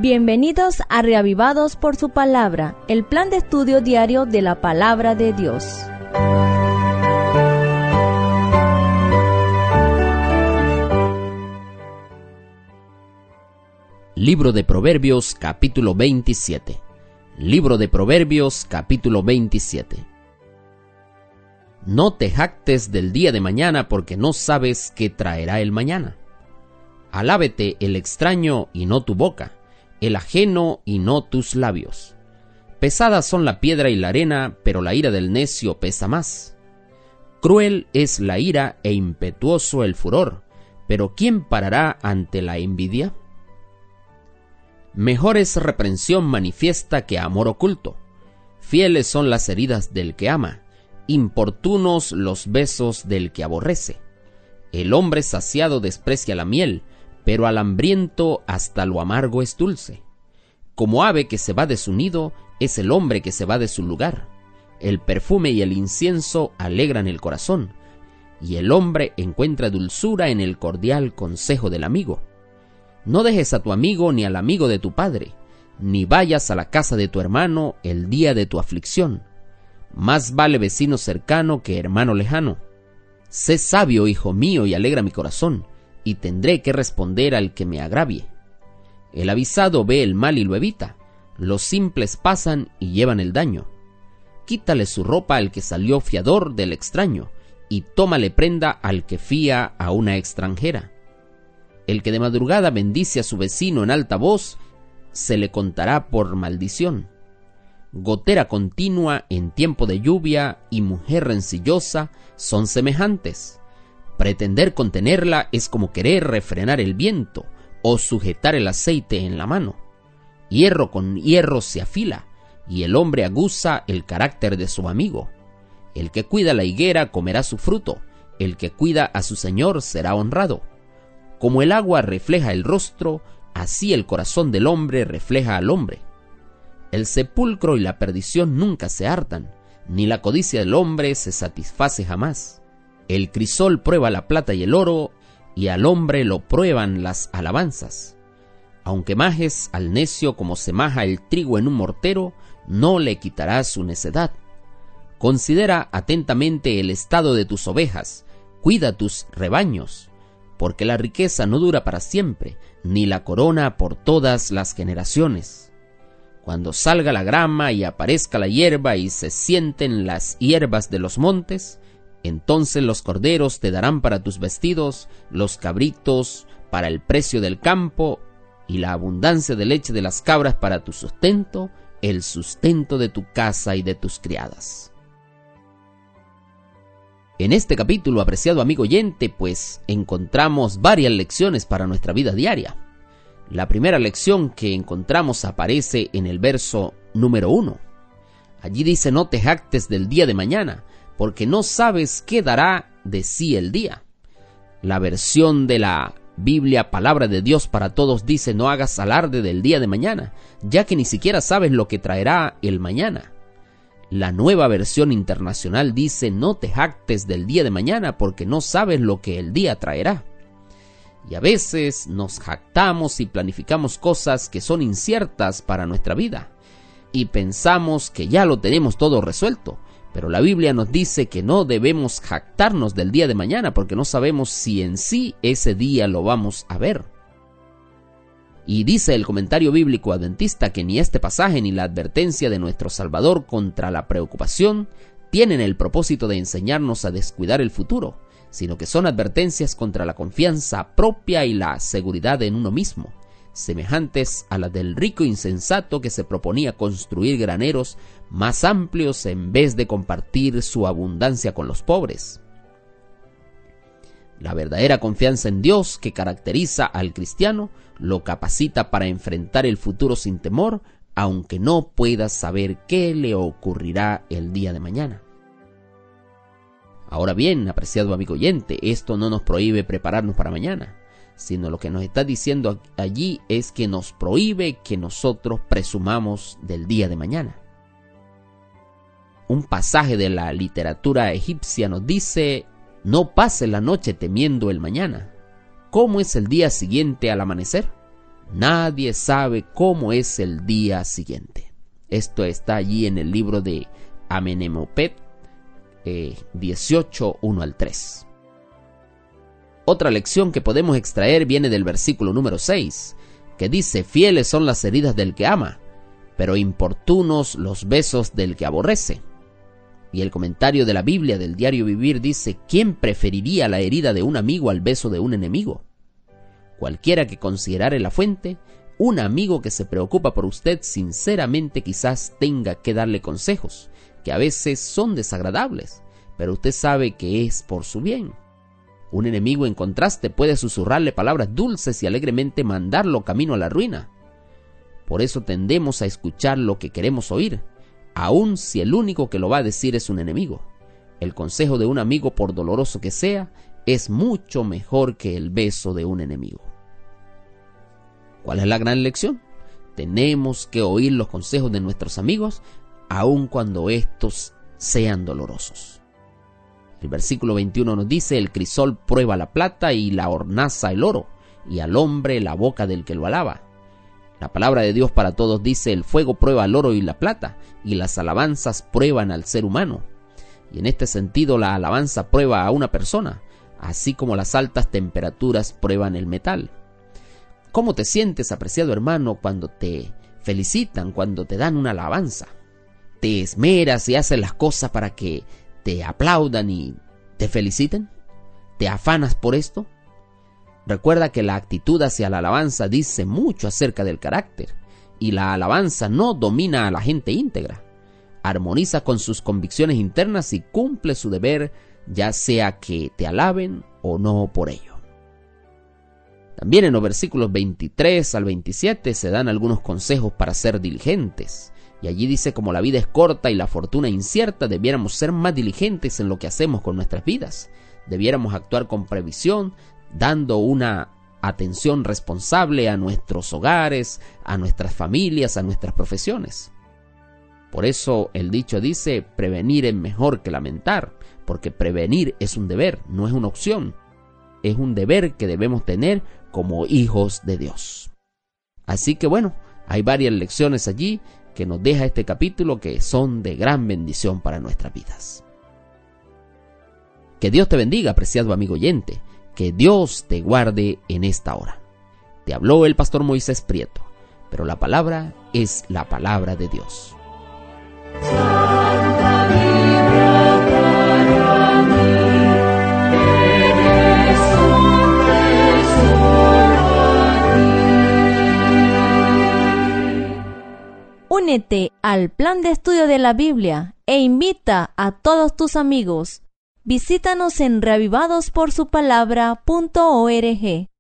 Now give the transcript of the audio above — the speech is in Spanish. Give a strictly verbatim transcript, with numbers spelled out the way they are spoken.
Bienvenidos a Reavivados por su Palabra, el plan de estudio diario de la Palabra de Dios. Libro de Proverbios, capítulo veintisiete. Libro de Proverbios, capítulo veintisiete. No te jactes del día de mañana, porque no sabes qué traerá el mañana. Alábete el extraño y no tu boca, el ajeno y no tus labios. Pesadas son la piedra y la arena, pero la ira del necio pesa más. Cruel es la ira e impetuoso el furor, pero ¿quién parará ante la envidia? Mejor es reprensión manifiesta que amor oculto. Fieles son las heridas del que ama, importunos los besos del que aborrece. El hombre saciado desprecia la miel, pero al hambriento hasta lo amargo es dulce. Como ave que se va de su nido, es el hombre que se va de su lugar. El perfume y el incienso alegran el corazón, y el hombre encuentra dulzura en el cordial consejo del amigo. No dejes a tu amigo ni al amigo de tu padre, ni vayas a la casa de tu hermano el día de tu aflicción. Más vale vecino cercano que hermano lejano. Sé sabio, hijo mío, y alegra mi corazón, y tendré que responder al que me agravie. El avisado ve el mal y lo evita, los simples pasan y llevan el daño. Quítale su ropa al que salió fiador del extraño, y tómale prenda al que fía a una extranjera. El que de madrugada bendice a su vecino en alta voz, se le contará por maldición. Gotera continua en tiempo de lluvia y mujer rencillosa son semejantes. Pretender contenerla es como querer refrenar el viento o sujetar el aceite en la mano. Hierro con hierro se afila, y el hombre aguza el carácter de su amigo. El que cuida la higuera comerá su fruto, el que cuida a su señor será honrado. Como el agua refleja el rostro, así el corazón del hombre refleja al hombre. El sepulcro y la perdición nunca se hartan, ni la codicia del hombre se satisface jamás. El crisol prueba la plata y el oro, y al hombre lo prueban las alabanzas. Aunque majes al necio como se maja el trigo en un mortero, no le quitarás su necedad. Considera atentamente el estado de tus ovejas, cuida tus rebaños, porque la riqueza no dura para siempre, ni la corona por todas las generaciones. Cuando salga la grama y aparezca la hierba y se sienten las hierbas de los montes, entonces los corderos te darán para tus vestidos, los cabritos para el precio del campo, y la abundancia de leche de las cabras para tu sustento, el sustento de tu casa y de tus criadas. En este capítulo, apreciado amigo oyente, pues encontramos varias lecciones para nuestra vida diaria. La primera lección que encontramos aparece en el verso número uno. Allí dice: no te jactes del día de mañana, porque no sabes qué dará de sí el día. La versión de la Biblia Palabra de Dios para Todos dice: no hagas alarde del día de mañana, ya que ni siquiera sabes lo que traerá el mañana. La Nueva Versión Internacional dice: no te jactes del día de mañana, porque no sabes lo que el día traerá. Y a veces nos jactamos y planificamos cosas que son inciertas para nuestra vida, y pensamos que ya lo tenemos todo resuelto. Pero la Biblia nos dice que no debemos jactarnos del día de mañana, porque no sabemos si en sí ese día lo vamos a ver. Y dice el comentario bíblico adventista que ni este pasaje ni la advertencia de nuestro Salvador contra la preocupación tienen el propósito de enseñarnos a descuidar el futuro, sino que son advertencias contra la confianza propia y la seguridad en uno mismo, semejantes a las del rico insensato que se proponía construir graneros más amplios en vez de compartir su abundancia con los pobres. La verdadera confianza en Dios que caracteriza al cristiano lo capacita para enfrentar el futuro sin temor, aunque no pueda saber qué le ocurrirá el día de mañana. Ahora bien, apreciado amigo oyente, esto no nos prohíbe prepararnos para mañana, sino lo que nos está diciendo allí es que nos prohíbe que nosotros presumamos del día de mañana. Un pasaje de la literatura egipcia nos dice: no pases la noche temiendo el mañana. ¿Cómo es el día siguiente al amanecer? Nadie sabe cómo es el día siguiente. Esto está allí en el libro de Amenemopet eh, dieciocho, uno al tres. Otra lección que podemos extraer viene del versículo número seis, que dice: fieles son las heridas del que ama, pero importunos los besos del que aborrece. Y el comentario de la Biblia del Diario Vivir dice: ¿quién preferiría la herida de un amigo al beso de un enemigo? Cualquiera que considerare la fuente, un amigo que se preocupa por usted sinceramente quizás tenga que darle consejos, que a veces son desagradables, pero usted sabe que es por su bien. Un enemigo, en contraste, puede susurrarle palabras dulces y alegremente mandarlo camino a la ruina. Por eso tendemos a escuchar lo que queremos oír, aun si el único que lo va a decir es un enemigo. El consejo de un amigo, por doloroso que sea, es mucho mejor que el beso de un enemigo. ¿Cuál es la gran lección? Tenemos que oír los consejos de nuestros amigos, aun cuando estos sean dolorosos. El versículo veintiuno nos dice: el crisol prueba la plata y la hornaza el oro, y al hombre la boca del que lo alaba. La palabra de Dios para todos dice: el fuego prueba el oro y la plata, y las alabanzas prueban al ser humano. Y en este sentido, la alabanza prueba a una persona, así como las altas temperaturas prueban el metal. ¿Cómo te sientes, apreciado hermano, cuando te felicitan, cuando te dan una alabanza? ¿Te esmeras y haces las cosas para que te aplaudan y te feliciten? ¿Te afanas por esto? Recuerda que la actitud hacia la alabanza dice mucho acerca del carácter, y la alabanza no domina a la gente íntegra. Armoniza con sus convicciones internas y cumple su deber, ya sea que te alaben o no por ello. También en los versículos veintitrés al veintisiete se dan algunos consejos para ser diligentes. Y allí dice: como la vida es corta y la fortuna incierta, debiéramos ser más diligentes en lo que hacemos con nuestras vidas. Debiéramos actuar con previsión, dando una atención responsable a nuestros hogares, a nuestras familias, a nuestras profesiones. Por eso el dicho dice: prevenir es mejor que lamentar, porque prevenir es un deber, no es una opción. Es un deber que debemos tener como hijos de Dios. Así que bueno, hay varias lecciones allí que nos deja este capítulo que son de gran bendición para nuestras vidas. Que Dios te bendiga, apreciado amigo oyente. Que Dios te guarde en esta hora. Te habló el pastor Moisés Prieto, pero la palabra es la palabra de Dios. Santa Biblia para mí, eres un tesoro aquí. Únete al plan de estudio de la Biblia e invita a todos tus amigos. Visítanos en reavivados por su palabra punto org.